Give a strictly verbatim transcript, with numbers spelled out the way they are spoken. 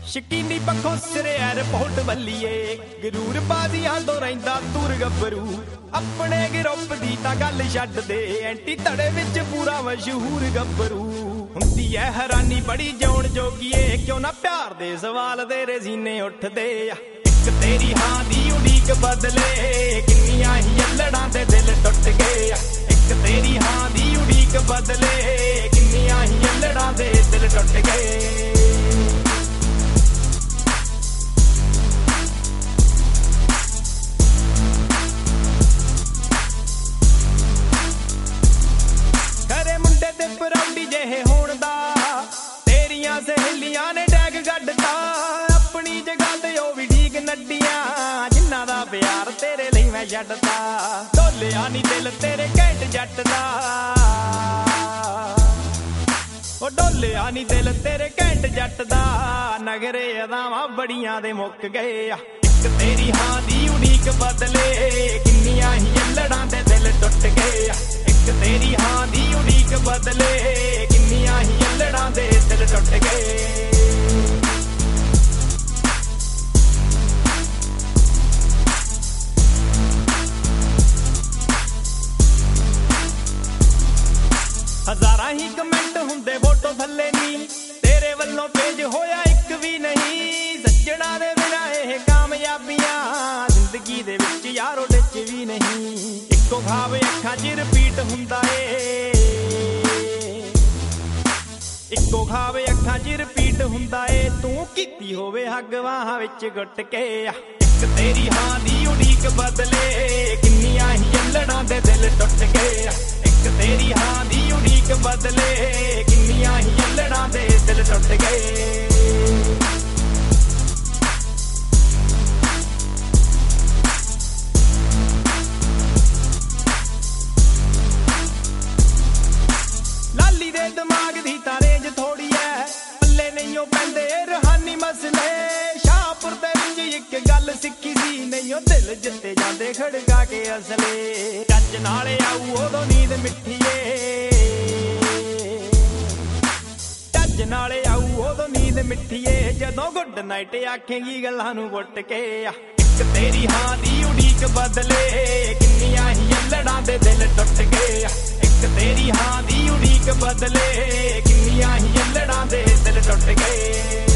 ਸ਼ਕੀਨੀ ਪੱਖੋਂ ਸਿਰੇ 에ਅਰਪੋਰਟ ਵੱਲੀਏ ਗਰੂਰ ਬਾਜ਼ੀਆਂ ਤੋਂ ਰਹਿੰਦਾ ਤੂਰ ਗੱਭਰੂ ਆਪਣੇ ਗਰੁੱਪ ਦੀ ਤਾਂ ਗੱਲ ਛੱਡ ਦੇ ਐਂਟੀ ਧੜੇ ਵਿੱਚ ਪੂਰਾ ਮਸ਼ਹੂਰ ਗੱਭਰੂ ਹੁੰਦੀ ਐ ਹੈਰਾਨੀ ਬੜੀ ਜਿਉਣ ਜੋਗੀਏ ਕਿਉਂ ਨਾ ਪਿਆਰ ਦੇ ਸਵਾਲ ਦੇ ਰਜ਼ੀਨੇ ਉੱਠਦੇ ਆ ਇੱਕ ਤੇਰੀ ਹਾਂ ਦੀ ਉਡੀਕ ਬਦਲੇ ਕਿੰਨੀਆਂ ਹੀ ਅਲੜਾਂ ਦੇ ਦਿਲ ਟੁੱਟ ਗਏ ਆ ਇੱਕ ਤੇਰੀ ਹਾਂ ਦੀ ਉਡੀਕ ਬਦਲੇ ਕਿੰਨੀਆਂ ਹੀ ਅਲੜਾਂ ਦੇ ਦਿਲ ਟੁੱਟ ਗਏ ਪਰੌਂਡੀ ਜਿਹੇ ਹੋਣ ਦਾ ਤੇਰੀਆਂ ਸਹੇਲੀਆਂ ਨੇ ਡੈਗ ਗੱਡਤਾ ਆਪਣੀ ਜਗ੍ਹਾ ਤੇ ਉਹ ਵੀ ਠੀਕ ਨੱਡੀਆਂ ਜਿਨ੍ਹਾਂ ਦਾ ਪਿਆਰ ਤੇਰੇ ਲਈ ਮੈਂ ਛੱਡਤਾ ਢੋਲਿਆ ਨੀ ਦਿਲ ਤੇਰੇ ਘੈਂਟ ਜੱਟ ਦਾ ਉਹ ਢੋਲਿਆ ਨੀ ਦਿਲ ਤੇਰੇ ਘੈਂਟ ਜੱਟ ਦਾ ਨਗਰੇ ਅਦਾਵਾਂ ਬੜੀਆਂ ਦੇ ਮੁੱਕ ਗਏ ਆ ਇੱਕ ਤੇਰੀ ਹਾਂ ਦੀ ਉਡੀਕ ਬਦਲੇ ਕਿੰਨੀਆਂ ਹੀ ਅਲੜਾਂ ਦੇ ਦਿਲ ਟੁੱਟ ਗਏ ਆ ਇੱਕ ਤੇਰੀ ਹਾਂ ਦੀ ਉਡੀਕ ਬਦਲੇ ਕਿੰਨੀਆਂ ਹੀ ਅਲੜਾਂ ਦੇ ਦਿਲ ਟੁੱਟ ਗਏ ਹਜ਼ਾਰਾਂ ਹੀ ਕਮੈਂਟ ਹੁੰਦੇ ਫੋਟੋ ਥੱਲੇ ਨੀ ਤੇਰੇ ਵੱਲੋਂ ਪੇਜ ਹੋਇਆ ਇੱਕ ਵੀ ਨਹੀਂ ਸੱਜਣਾ ਦੇ ਬਿਨਾਂ ਇਹ ਕਾਮਯਾਬੀਆਂ ਜ਼ਿੰਦਗੀ ਦੇ ਵਿੱਚ ਯਾਰੋ ਵਿੱਚ ਵੀ ਨਹੀਂ ਇੱਕੋ ਖਾਬ ਅੱਖਾਂ 'ਚ ਰਿਪੀਟ ਹੁੰਦਾ ਏ ਇੱਕੋ ਖਾਬ ਅੱਖਾਂ 'ਚ ਰਿਪੀਟ ਹੁੰਦਾ ਏ ਤੂੰ ਕੀਤੀ ਹੋਵੇ ਹੱਗ ਬਾਹਾਂ ਵਿੱਚ ਗੁੱਟ ਕੇ ਆ ਇੱਕ ਤੇਰੀ ਹਾਂ ਦੀ ਉਡੀਕ ਬਦਲੇ ਕਿੰਨੀਆਂ ਹੀ ਅਲੜਾਂ ਦੇ ਦਿਲ ਟੁੱਟ ਗਏ ਆ ਇੱਕ ਤੇਰੀ ਹਾਂ ਦੀ ਉਡੀਕ ਬਦਲੇ ਕਿੰਨੀਆਂ ਹੀ ਅਲੜਾਂ ਦੇ ਦਿਲ ਟੁੱਟ ਗਏ ਲਾਲੀ ਦੇ ਦਿਮਾਗ ਦੀ ਤਾਂ ਰੇਂਜ ਥੋੜੀ ਐ ਪੱਲੇ ਨਹੀਂ ਉਹ ਪੈਂਦੇ ਰੂਹਾਨੀ ਮਸਲੇ ਸ਼ਾਹਪੁਰ ਦੇ ਵਿੱਚ ਇੱਕ ਗੱਲ ਸਿੱਖੀ ਸੀ ਨਹੀਂ ਉਹ ਦਿਲ ਜਿੱਤੇ ਜਾਂਦੇ ਖੜਕਾ ਕੇ ਅਸਲੇ ਚੱਜ ਨਾਲ ਆਊ ਉਦੋਂ ਨੀਂਦ ਮਿੱਠੀ ਏ ਚੱਜ ਨਾਲ ਆਊ ਉਦੋਂ ਨੀਂਦ ਮਿੱਠੀ ਏ ਜਦੋਂ ਗੁੱਡ ਨਾਈਟ ਆਖੇਂਗੀ ਗੱਲਾਂ ਨੂੰ ਪੁੱਟ ਕੇ ਆ ਇੱਕ ਤੇਰੀ ਹਾਂ ਦੀ ਉਡੀਕ ਬਦਲੇ ਕਿੰਨੀਆਂ ਹੀ ਅਲੜਾਂ ਦੇ ਦਿਲ ਟੁੱਟ ਗਏ ਆ ਇੱਕ ਤੇਰੀ ਹਾਂ ਦੀ ਉਡੀਕ ਬਦਲੇ ਕਿੰਨੀਆਂ ਹੀ ਅਲੜਾਂ ਦੇ ਦਿਲ ਟੁੱਟ ਗਏ